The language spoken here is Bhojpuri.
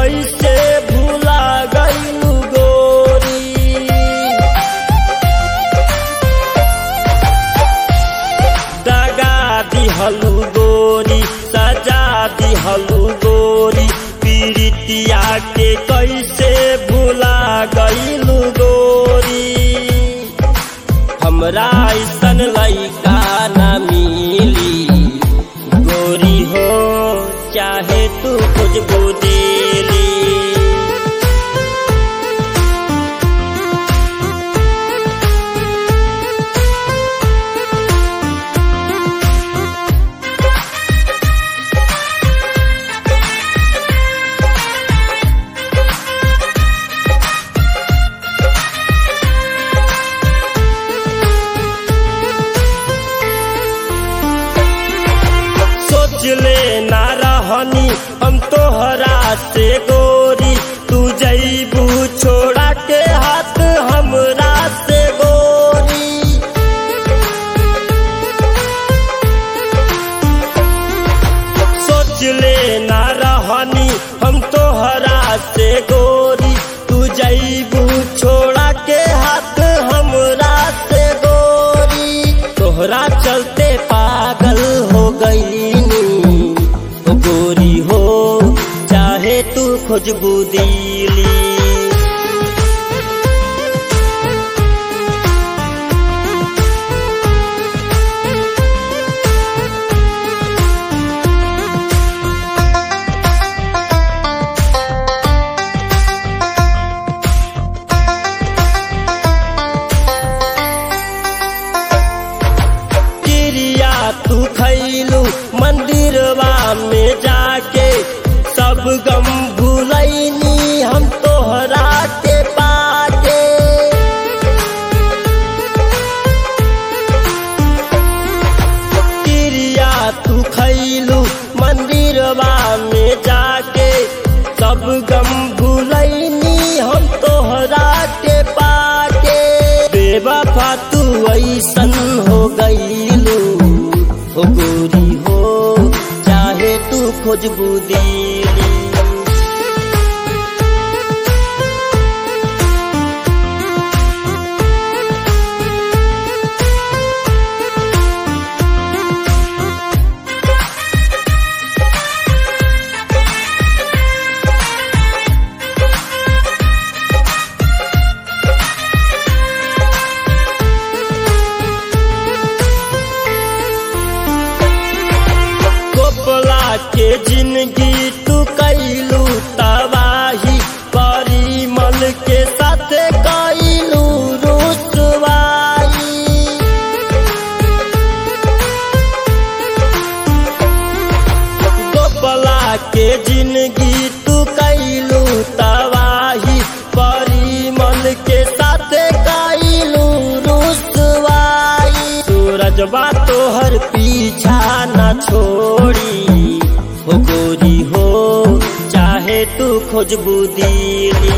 कैसे भूला गइलू गोरी। दगा दिहलू गोरी, सजा दिहलू गोरी, पीड़ितिया के कैसे भूला गइलू गोरी। हमरा ऐसन लइका ना मिली गोरी हो, चाहे तू खुशबू दिली। सोचले ना रहनी हम तोहरा से गोरी, तू जइबू छोड़ा के हाथ हमरा से गोरी। सोचले ना रहनी हम तोहरा से गोरी, तू जइबू छोड़ा के हाथ हमरा से गोरी। तोहरा चलते पागल हो गई गोरी हो, चाहे तू खुशबू दिली। किरिया तू खैलू मंदिरवा में जाके, सब गम भूलैनी हम तोहरा के पाके। किरिया तू खैलू मंदिरवा में जाके, सब गम भूलैनी हम तोहरा के पाके। बेवफा तू ऐसन हो गइलू हो गोरी हो, चाहे तू खुशबू दिली। के जिंदगी तू कैलू तबाही, परिमल के साथ कैलू रुसवाई। गोपला के जिंदगी तू कैलू तबाही, परिमल के साथ कैलू रुसवाई। सूरजबा तोहर पीछा न छोड़ी हो गोरी हो, चाहे तू खुशबू दिली।